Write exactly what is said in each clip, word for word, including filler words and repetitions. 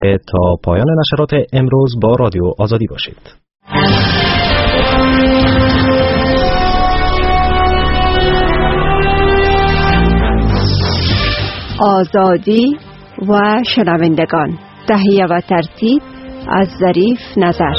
تا پایان نشرات امروز با رادیو آزادی باشید. آزادی و شنوندگان، تهیه و ترتیب از ظریف نظر.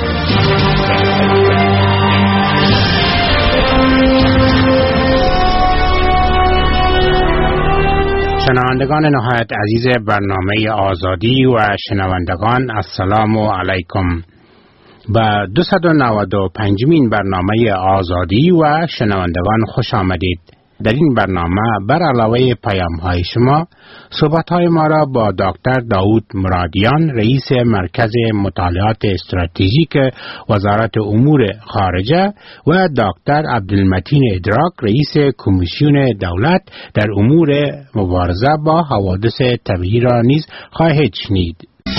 شنوندگان نهایت عزیز برنامه آزادی و شنوندگان، السلام علیکم. به دویست و نود و پنجمین برنامه آزادی و شنوندگان خوش آمدید. در این برنامه بر علاوه پیام های شما، صحبت های ما را با دکتر داود مرادیان، رئیس مرکز مطالعات استراتژیک وزارت امور خارجه و دکتر عبدالمتین ادراک، رئیس کمیسیون دولت در امور مبارزه با حوادث طبیعی را نیز خواهید شنید.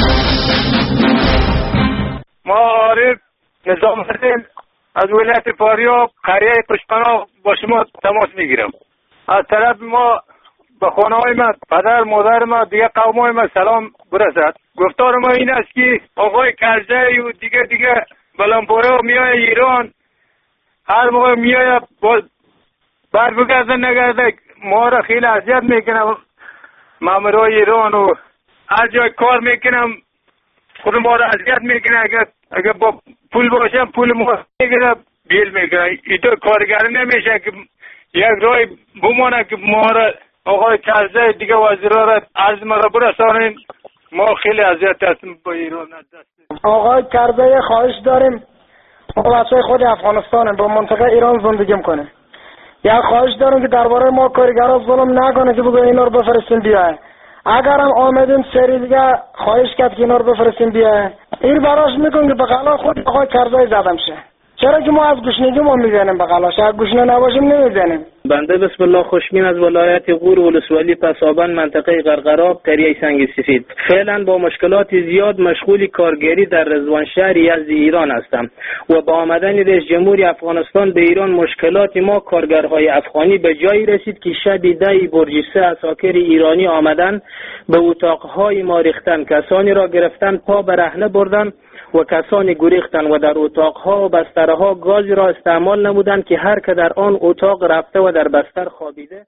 ما عارف نظام حسین از ولایت فاریاب قریه پشپنا با شما تماس میگیرم. از طرف ما به خانه های ما، پدر مادر ما، دیگه قوم های ما سلام برسد. گفتار ما این است که آقای کرزی و دیگه دیگه بلندپوره میای ایران، هر موقع میای برگردن نگرده ما را خیلی اذیت میکنم. مامورای ایران و هر جای کار میکنم خود ما را اذیت میکنه. اگر اگر با پول باشم پول ما میگیره بیل میکنه. اینطور کارگر نمیشه که یک راه بمانه که ما را آقای کرزی دیگه وزیرا را عرض ما را برسانیم. ما خیلی اذیت هستیم با ایران. آقای کرزی خواهش داریم، ما بچه خود افغانستانیم، با منطقه ایران زندگی میکنه. یا خواهش داریم که درباره ما کارگرا ظلم نکنه که بگو اینا رو بفرستین بیای. اگر هم آمدین سری دیگه خواهش کرد که اینا رو بفرستین بیای. این براش میکنه که بغلا خود آقای کرزی زدم شه. چرا که ما از گشنگی ما میزنیم بغلاش، اگر گشنه نباشیم نمیزنیم. بنده بسم الله خوشمین از ولایت غور ولسوالی پسابند منطقه غرغراب قریه سنگ سفید. فعلا با مشکلات زیاد مشغول کارگری در رضوان شهر یزد ایران هستم و با آمدن رئیس جمهوری افغانستان به ایران مشکلات ما کارگرهای افغانی به جایی رسید که شب ده برج سه عساکر ایرانی آمدن به اتاقهای ما ریختن، کسانی را گرفتن پا برهنه بردن و کسانی گریختند و در اتاقها و بسترها گازی را استعمال نمودند که هر که در آن اتاق رفته و در بستر خوابیده.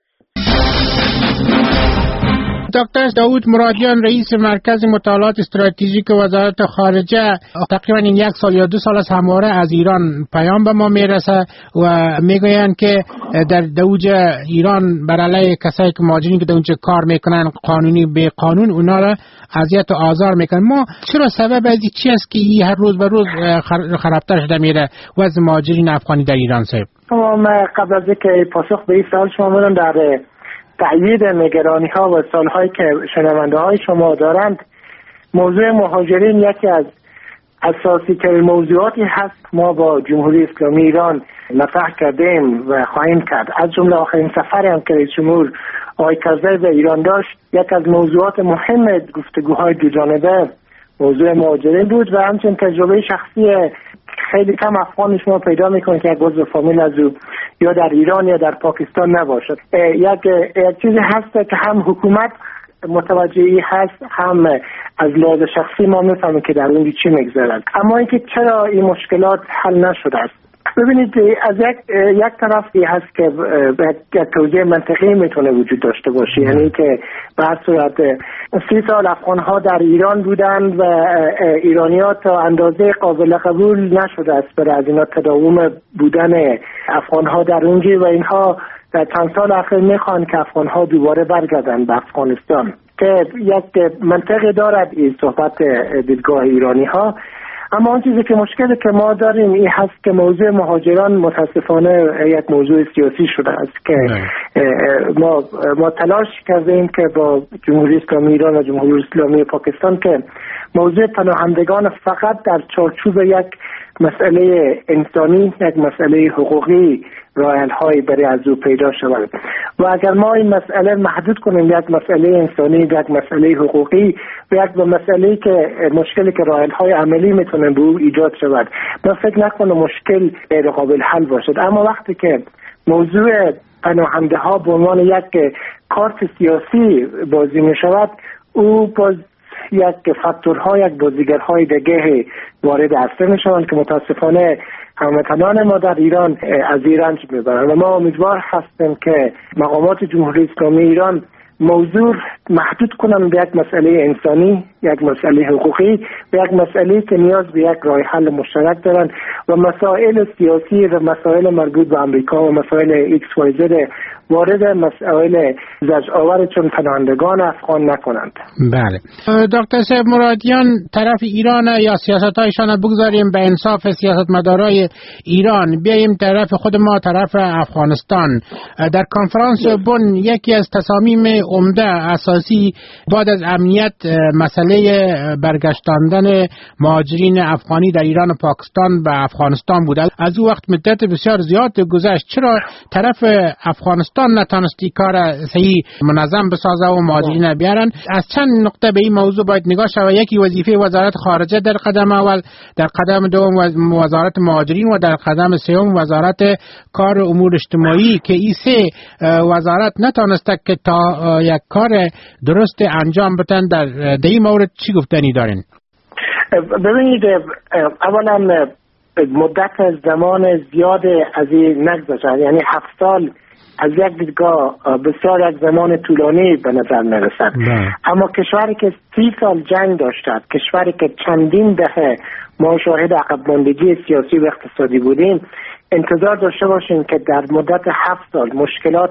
دکتر داود مرادیان، رئیس مرکز مطالعات استراتژیک وزارت خارجه، تقریبا این یک سال یا دو سال است همواره از ایران پیام به ما میرسه و میگویند که در دوج ایران بر علیه کسایی که مهاجرین که در اونجا کار میکنن قانونی به قانون اونا را اذیت و آزار میکنن. ما چرا سبب از چی است که این هر روز به روز خرابتر شده میره وضع مهاجرین افغانی در ایران؟ صاحب ما قبل از اینکه پاسخ به این سوال شما بدم، در تأیید نگرانی ها و سالهایی که شنونده های شما دارند، موضوع مهاجرین یکی از اساسی ترین موضوعاتی هست. ما با جمهوری اسلامی ایران مطرح کردیم و خواهیم کرد. از جمله آخرین سفری هم که رئیس جمهور آقای کرزی به ایران داشت، یک از موضوعات مهم گفتگوهای دو جانبه موضوع مهاجرین بود و همچنین تجربه شخصی خیلی کم افغان شما پیدا میکنه که یک عضو فامیل از او یا در ایران یا در پاکستان نباشد. یک یک چیزی هست که هم حکومت متوجهی هست، هم از لحاظ شخصی ما میفهمیم که در اون چی میگذرد. اما اینکه چرا این مشکلات حل نشده است، ببینید از یک یک طرفی هست که یک توجیه منطقی میتونه وجود داشته باشه، یعنی که به هر صورت سی سال افغان ها در ایران بودند و ایرانیات تا اندازه قابل قبول نشده است برای از اینا تداوم بودن افغان ها در اونجا و اینها در چند سال اخیر میخوان که افغان ها دوباره برگردن به افغانستان، که یک منطقی دارد این صحبت دیدگاه ایرانی ها. اما اون چیزی که مشکلی که ما داریم این هست که موضوع مهاجران متاسفانه یک موضوع سیاسی شده است که ما ما تلاش کردیم که با جمهوری اسلامی ایران و جمهوری اسلامی پاکستان که موضوع پناهندگان فقط در چارچوب یک مسئله انسانی، یک مسئله حقوقی رایل‌های برای از او پیدا شود و اگر ما این مسئله محدود کنیم یک مسئله انسانی، یک مسئله حقوقی و یک مسئله که مشکلی که رایل‌های عملی میتونه به او ایجاد شود، من فکر نکنم مشکل غیر قابل حل باشد. اما وقتی که موضوع پناهنده ها به عنوان یک کارت سیاسی بازی می شود، او باز یک فاکتورها، یک بازیگرهای دیگه وارد عرصه میشوند که متاسفانه هموطنان ما در ایران از این رنج میبرند و ما امیدوار هستیم که مقامات جمهوری اسلامی ایران موضوع محدود کنند به یک مسئله انسانی، یک مسئله حقوقی و یک مسئله که نیاز به یک راه حل مشترک دارند و مسائل سیاسی و مسائل مربوط به امریکا و مسائل ایکس وای زد وارد مسائل زجرآور چون پناهندگان افغان نکنند. بله. دکتر صاحب مرادیان، طرف ایران یا سیاستایشان بگذاریم به انصاف سیاستمدارای ایران، بیاییم طرف خود ما، طرف افغانستان. در کنفرانس بن یکی از تصامیم عمده اساسی بعد از امنیت مسئله برگشتاندن مهاجرین افغانی در ایران و پاکستان به افغانستان بود. از او وقت مدت بسیار زیاد گذشت، چرا طرف افغانستان نتانستی کار صحیح منظم بسازه و مهاجرین بیارن؟ از چند نقطه به این موضوع باید نگاه شود. یکی وظیفه وزارت خارجه در قدم اول، در قدم دوم وزارت مهاجرین و در قدم سوم وزارت کار امور اجتماعی که این سه وزارت نتانسته که تا یک کار درست انجام بدن. در این مورد چی گفتنی دارین؟ ببینید، اولا مدت زمان زیاد از این نگذشت، یعنی هفت سال از یک دیدگاه بسیار یک زمان طولانی به نظر میرسد. اما کشوری که سی سال جنگ داشته، کشوری که چندین دهه ما شاهد عقب ماندگی سیاسی و اقتصادی بودیم، انتظار داشته باشیم که در مدت هفت سال مشکلات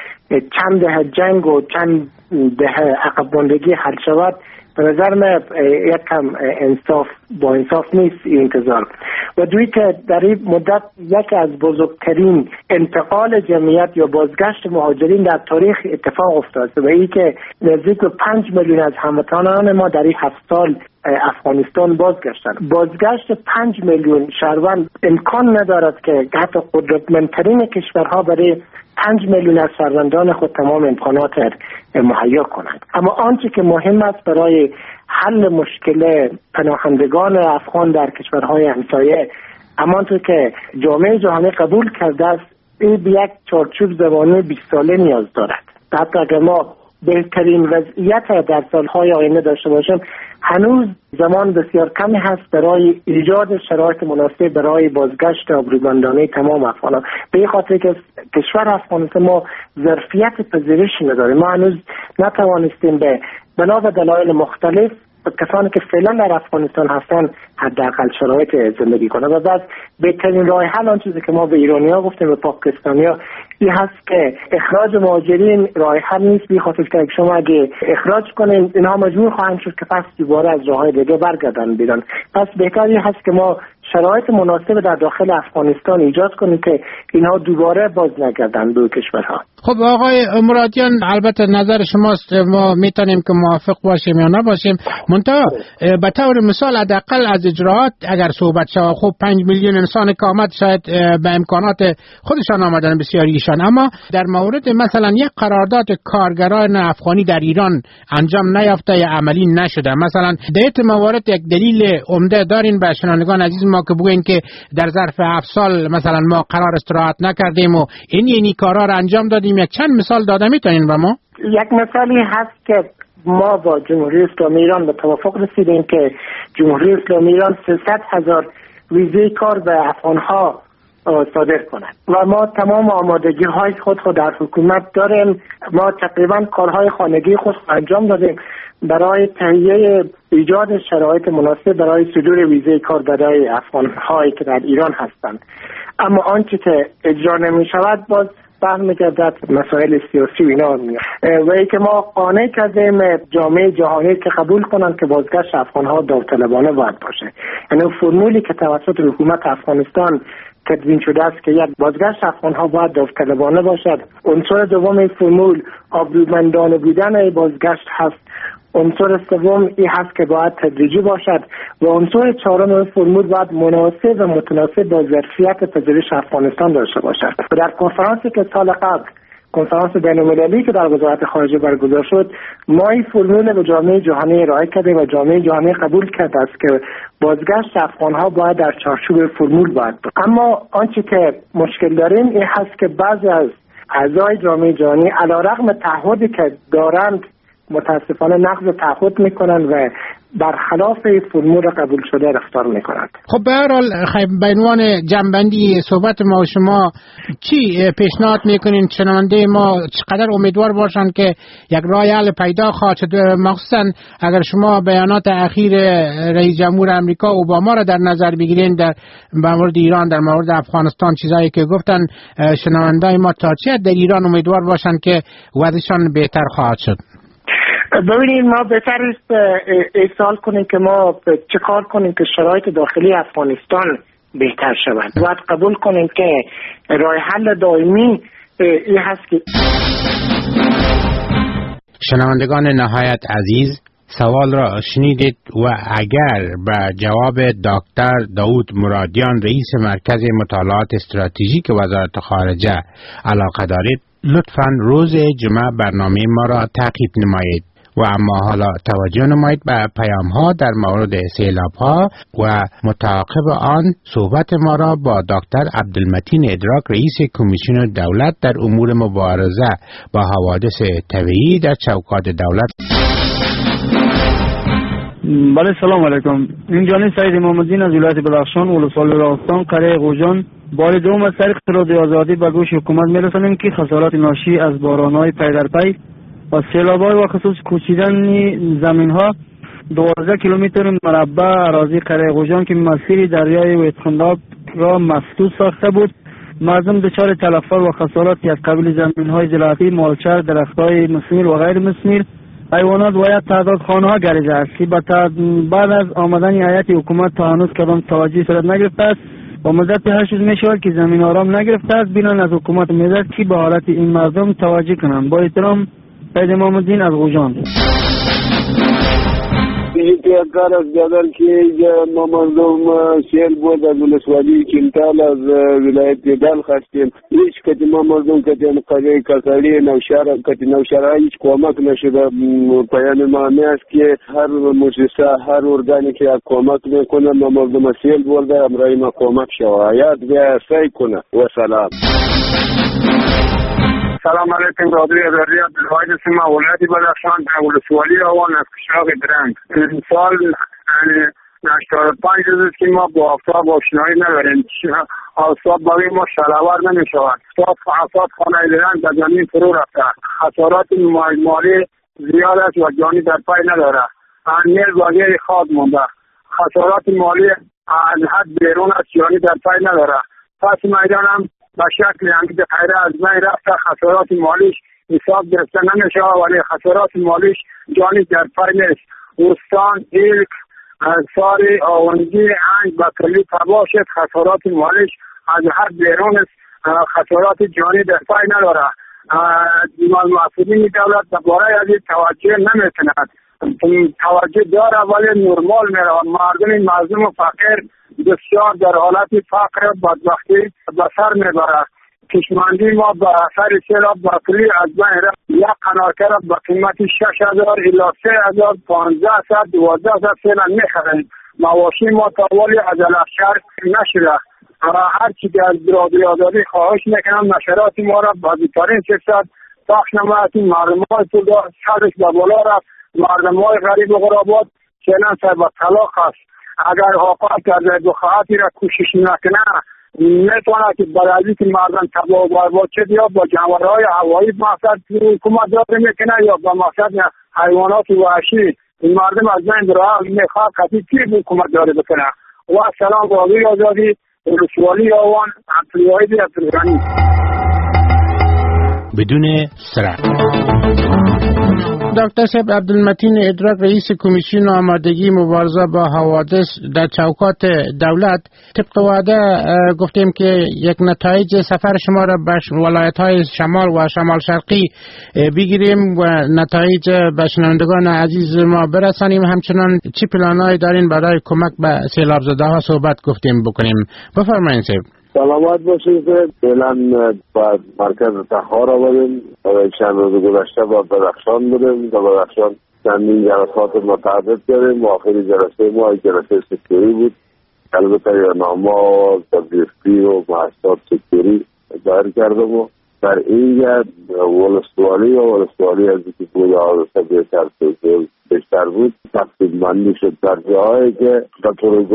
چند دهه جنگ و چند دهه عقب ماندگی حل شود، به نظر من یک کم انصاف با انصاف نیست این انتظار. و دوی که در این مدت یک از بزرگترین انتقال جمعیت یا بازگشت مهاجرین در تاریخ اتفاق افتاد و این که نزدیک به پنج میلیون از هموطنان ما در این هفت سال افغانستان بازگشتن. بازگشت پنج میلیون شهروند امکان ندارد که حتی قدرتمندترین کشورها برای پنج میلیون از شهروندان خود تمام امکانات مهیا کنند. اما آنچه که مهم است برای حل مشکل پناهندگان افغان در کشورهای همسایه، همانطور که جامعه جهانی قبول کرده است، این به یک چارچوب زمانی بیست ساله نیاز دارد. حتی اگر ما بهترین وضعیت در سالهای آینده داشته باشیم، هنوز زمان بسیار کمی هست برای ایجاد شرایط مناسب برای بازگشت آبرومندانه تمام افغانان. به این خاطر که کشور افغانستان ما ظرفیت پذیرش نداره. ما هنوز نتوانستیم به بنا به دلایل مختلف کسانی که فعلا در افغانستان هستن حداقل شرایط زندگی کنند. و بس بهترین راه حل آن چیزی که ما به ایرانی‌ها گفتیم، به پاکستانی‌ها، این هست که اخراج مهاجرین راه حل نیست. به خاطر که شما اگه اخراج کنین، اینها مجبور خواهند شد که پس دوباره از راه‌های دیگه برگردن بیرون. پس بهتری هست که ما شرایط مناسب در داخل افغانستان ایجاد کنیم که اینها دوباره باز نگردن به کشورها. خب آقای مرادیان، البته نظر شماست، ما میتونیم که موافق باشیم یا نباشیم، منتها به طور مثال حداقل از اجراعات اگر صحبت شود، خب پنج میلیون انسان که آمد شاید به امکانات خودشان آمدن بسیاریشان، اما در مورد مثلا یک قرارداد کارگران افغانی در ایران انجام نیافته یا عملی نشده، مثلا در موارد یک دلیل عمده دارین به شنوندگان عزیز ما که بگوین که در ظرف هفت سال مثلا ما قرار استراحت نکردیم و این یعنی کارا را انجام دادیم؟ یک چند مثال داده میتونین به ما؟ یک مثالی هست که ما با جمهوری اسلامی ایران به توافق رسیدیم که جمهوری اسلامی ایران سیصد هزار ویزه کار به افغانها صادر کنند و ما تمام آمادگی های خود خود در حکومت داریم. ما تقریبا کارهای خانگی خود انجام دادیم برای تهیه ایجاد شرایط مناسب برای صدور ویزه کار برای افغان‌هایی که در ایران هستند. اما آنچه که اجرا نمی شود باز برمیگردد مسائل سیاسی و اینا میاد و ای که ما قانع کردیم جامعه جهانی که قبول کنند که بازگشت افغان‌ها داوطلبانه باید باشه. یعنی فرمولی که توسط حکومت افغانستان تدوین شده است که یک بازگشت افغان‌ها باید داوطلبانه باشد. عنصر دوم این فرمول آبرومندانه بودن بازگشت هست. عنصر سوم این هست که باید تدریجی باشد و عنصر چهارم این فرمول باید مناسب و متناسب با ظرفیت پذیرش افغانستان داشته باشد. در کنفرانسی که سال قبل کنفرانس بین‌المللی که در وزارت خارجه برگزار شد، ما این فرمول به جامعه جهانی ارائه کردیم و جامعه جهانی قبول کرده است که بازگشت افغان‌ها باید در چارچوب فرمول باید بود. اما آنچه که مشکل داریم این هست که بعضی از اعضای جامعه جهانی علیرغم تعهدی که دارند متاسفانه نقض تعهد میکنن و برخلاف فرمول قبول شده رفتار میکنند. خب به هر حال به عنوان جنبندی صحبت ما و شما چی پیشنهاد میکنین شنونده ما چقدر امیدوار باشن که یک راه حل پیدا خواهد شد، مخصوصا اگر شما بیانات اخیر رئیس جمهور امریکا اوباما را در نظر بگیرین در مورد ایران، در مورد افغانستان، چیزایی که گفتن، شنونده ما تا چه در ایران امیدوار باشن که وضعشان بهتر خواهد شد؟ ببینید ما بهتر است ایصال کنیم که ما چه کار کنیم که شرایط داخلی افغانستان بهتر شود. باید قبول کنیم که راه حل دائمی این هست که شنوندگان نهایت عزیز، سوال را شنیدید و اگر به جواب دکتر داود مرادیان رئیس مرکز مطالعات استراتژیک وزارت خارجه علاقه دارید، لطفاً روز جمعه برنامه ما را تعقیب نمایید و اما حالا توجه نمایید به پیام ها در مورد سیلاب ها و متعاقب آن صحبت ما را با دکتر عبدالمتین ادراک رئیس کمیسیون دولت در امور مبارزه با حوادث طبیعی در چوکات دولت. بله سلام علیکم. این جانی سعید محمدین از ولایت بدخشان ولسوالی راستان قریه غوجان. بار دوم از طریق رادیو آزادی به گوش حکومت میرسانیم که خسارات ناشی از باران‌های پی در پی و سیلاب‌های و خصوص کوچیدن زمین‌ها دوازده کیلومتر مربع اراضی قریه غوجان که مسیر دریای ویتخنداب را مسدود ساخته بود، مردم دچار تلفات و خساراتی از قبیل زمین‌های زراعتی، مالچر، درخت‌های مثمر و غیر مثمر، حیوانات و یا تعداد خانه‌ها گریزه است که بعد از آمدن هیئت حکومت تا هنوز کدام توجهی صورت نگرفته است و مدت هشت روز میشود که زمین آرام نگرفته است. بینان از حکومت می‌دهد که به حالت این مردم توجه کنند. با احترام، سید محمدین از غوجان. یکی کار از جدل که ما مردم سیل بود از ولسوالی چنتال از ولایت دل خواستیم، هیچ کتی ما مردم کتی قریه کسالی نوشهر کتی نوشهر هیچ کمک نشده. پیام ما است که هر مؤسسه هر ارگانی که کمک میکنه ما مردم سیل بود امرای ما کمک شوید و سعی کنه و سلام. سلام علیکم. رادیوی ازادی عبدالواحد اسم ولایت بدخشان در ولسوالی آوان از قشاق درنگ. این سال هشتاد و پنج روز که ما با آفتاب آشنایی نداریم، آفتاب باقی ما شلوار نمیشود. آفتاب خانه درنگ در زمین فرو رفته، خسارات مالی زیاد است و جانی در پای نداره. نیز واقعی خواد مونده، خسارات مالی از حد بیرون است، جانی در پای نداره. پس میدان هم به شکل همید خیره از بین رفته، خسارات مالیش حساب گرفته نمیشه ولی خسارات مالیش جانی در پای نیست. وستان، ایلک، ساری، آونجی، انگ و کلی تباه شد، خسارات مالیش از حد بیرون است، خسارات جانی در پای نداره. مسئولین دولت درباره از این توجه نمیکند، توجه داره ولی نرمال میره. مردم مظلوم و فقیر بسیار در حالت فقر و بدبختی به سر میبره. کشمندی ما به اثر سیلاب بکری از بین رفت. یک قناکر به قیمت شش هزار الی سه هزار پانزده صد دوازده صد فعلا میخریم. مواشی ما تاولی از الافشار نشده. هر چی در رادیو آزادی خواهش میکنم نشرات ما را به بیترین شکل پخش نماید. مردم های پولدار سرش به بالا رفت، مردم های غریب و غربات فعلا سر به طلاق است. اگر حکومت کرده دخواهاتی را کوشش نکنه میتونه که برای که مردم تباه و برباد شد یا با جانورهای هوایی مقصد حکومت داره میکنه یا با مقصد حیوانات وحشی. این مردم از بین برای میخواد قطعی که حکومت داره بکنه. و سلام رادیوی آزادی ولسوالی آوان عبدالواحد عبدالغنی. بدون سرعت. دکتر صاحب عبدالمتین ادراک رئیس کمیسیون آمادگی مبارزه با حوادث در چوکات دولت، طبق وعده گفتیم که یک نتایج سفر شما را به ولایت‌های شمال و شمال شرقی بگیریم و نتایج به شنوندگان عزیز ما برسانیم. همچنان چی پلان‌هایی دارین برای کمک به سیلاب زده‌ها صحبت گفتیم بکنیم. بفرمایید صاحب. سلامت باشید. فعلا بعد مرکز تخار آمدیم و چند روز گذشته با بدخشان بودیم. در بدخشان چندین جلسات متعدد کردیم و آخری جلسه ما جلسه سکتوری بود. البته یا نامه و تبلیغی و محصولات سکتوری ظاهر کردم و در اینجا ولسوالی و ولسوالی از که بود آرسته بهتر بیشتر بود تقسیم بندی شد در جاهایی که در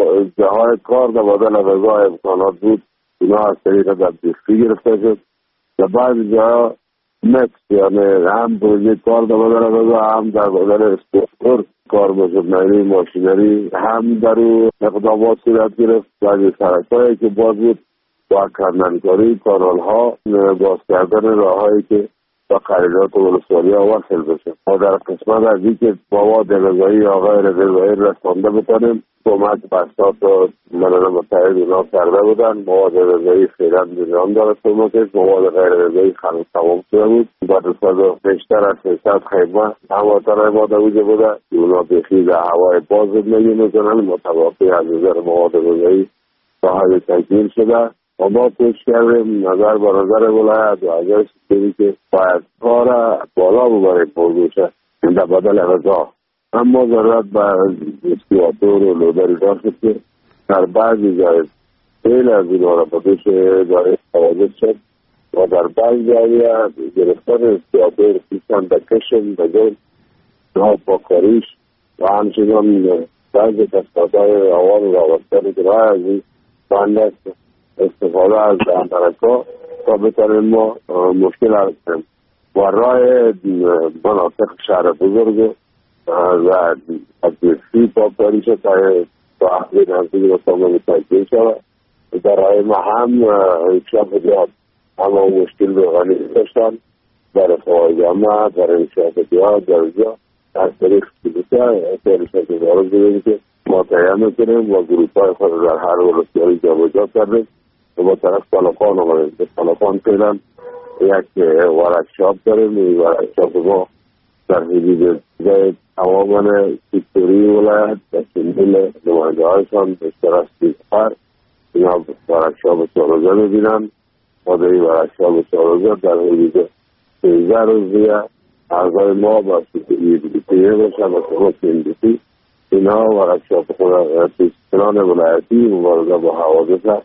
جاهای کار در بدل غذا امکانات بود اینا از طریق تبدیخی گرفته شد در بعض جاها مکس یعنی هم پروژه کار در بدل غذا هم در بدل استفکر کار باشد نیروی ماشینری هم در اقدامات صورت گرفت بعضی سرکایی که باز بود با کردنکاری کانال ها باز کردن راه هایی که با خریدات ولسوالی ها وصل بشه ما در قسمت از این که مواد غذایی یا غیر غذایی رسانده بتانیم کمک بساط و ملل متحد اینا کرده بودن مواد غذایی خیلی دیران داره کمکش مواد غیر غذایی خلق تمام شده بود با رساد بیشتر از سیصد خیمه هموطن ما در اوجه بوده اونا بخی در هوای باز زندگی میکنن متوافی از نظر مواد غذایی صاحب تکمیل شده و ما پیش کردیم نظر با نظر ولایت و اگر سیستمی که باید کار بالا ببریم موضوعشه در بدل غذا اما ضرورت به اسکیواتور و لودری دار شد که در بعضی جای خیلی از این را بکش جای توازد شد و در بعضی جای گرفتن اسکیواتور سیستم بکشن بگل ها پاکاریش و همچنان بعضی تسکاتای آوان را وقتن که رای از این بند استفاده از انترکا تا بتانیم ما مشکل هستیم و رای مناطق شهر بزرگ و از سی پاکداری شد تا احلی نزدیک و سامان تکیه شد در رای ما هم انکشاف دیاد همه مشکل رو غنی داشتن در خواهی جامعه در انکشاف دیاد در جا از طریق سیلیسه تریشت دارم دیدیم که ما تیم میکنیم و گروپ های خود در هر ولسوالی جا بجا کردیم و با طرف طالقان آمدیم به طالقان پیدن یک ورکشاپ داریم این ورکشاپ ما در حدود تمامان سیکتوری ولایت و سندل نماینده هایشان بیشتر از سی نفر اینا ورکشاپ چهارروزه میبینن و در این ورکشاپ چهارروزه در حدود سیزده روزیه اعضای ما با سیکتوری بیتیه باشن و شما سندیتی اینا ورکشاپ خود سیستان ولایتی مبارزه با حوادث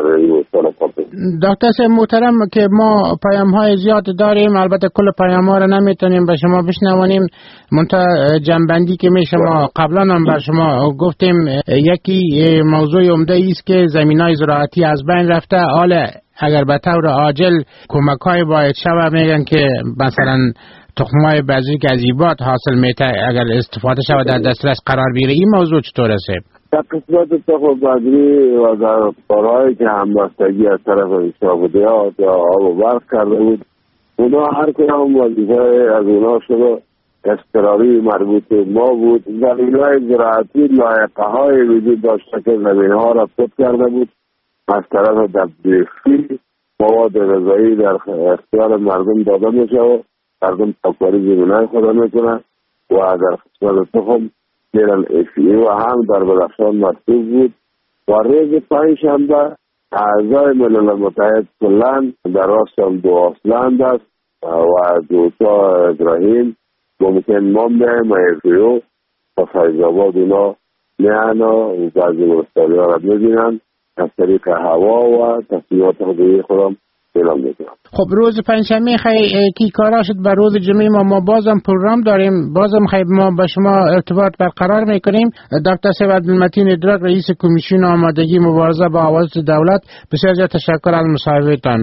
دکتر محترم که ما پیام های زیاد داریم البته کل پیام ها رو نمیتونیم به شما بشنوانیم منتها جنبندی که می شما قبلا هم بر شما گفتیم یکی موضوع عمده است که زمین های زراعتی از بین رفته حالا اگر به طور عاجل کمک های باید شود میگن که مثلا تخمای بعضی که از ایبات حاصل میته اگر استفاده شود در دسترس قرار بگیره این موضوع چطور است؟ در قسمت تخم بذری و در کارهایی که همبستگی از طرف انشابودیات یا آب و برق کرده بود اونا هر کنم وظیفه از اونا شده اضطراری مربوط ما بود زمینهای زراعتی لایقه های وجود داشته که زمین ها را خود کرده بود از طرف تبدیخی مواد غذایی در اختیار مردم داده میشه و مردم تاکاری زمینهای خود میکنه و در قسمت تخم میرن افیه و هم در بدخشان مرسوب بود و روز پنجشنبه اعضای ملل متحد کلن در راستان دو آسلند است و دوتا ابراهیم ممکن مانده مایفیو و فیضاباد اونا میان و بعضی مرستالی ها را میبینن از طریق هوا و تصمیمات خودی خودم اعلام میکنم. خب روز پنجشنبه خیلی کی کارا شد بر روز جمعه ما ما بازم پروگرام داریم بازم خیلی ما با شما ارتباط برقرار میکنیم. دکتر سید عبدالمتین ادراک رئیس کمیسیون آمادگی مبارزه با حوادث دولت بسیار زیاد تشکر از مصاحبهتان.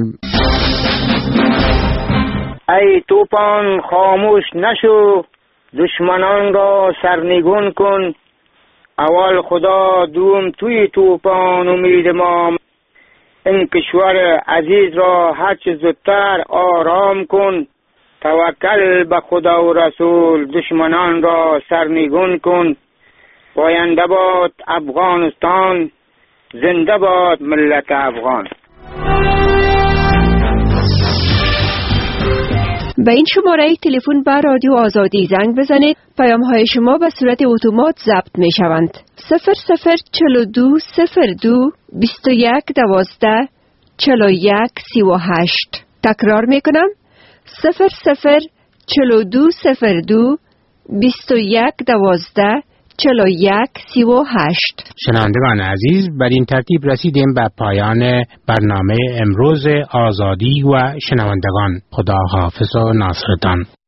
ای توپان خاموش نشو دشمنان را سرنگون کن اول خدا دوم توی توپان امید ما این کشور عزیز را هرچه زودتر آرام کن توکل به خدا و رسول دشمنان را سرنگون کن پاینده باد افغانستان زنده باد ملت افغان. به این شماره تلفن به رادیو آزادی زنگ بزنید. پیام های شما به صورت اتومات ضبط می شوند. صفر صفر چلو دو صفر دو بیست و یک دوازده چلو یک سی و هشت. تکرار می کنم. صفر صفر چلو دو صفر دو بیست و یک دوازده چلو یک سی و هشت. شنوندگان عزیز، بر این ترتیب رسیدیم به پایان برنامه امروز آزادی و شنوندگان. خدا حافظ و ناصرتان.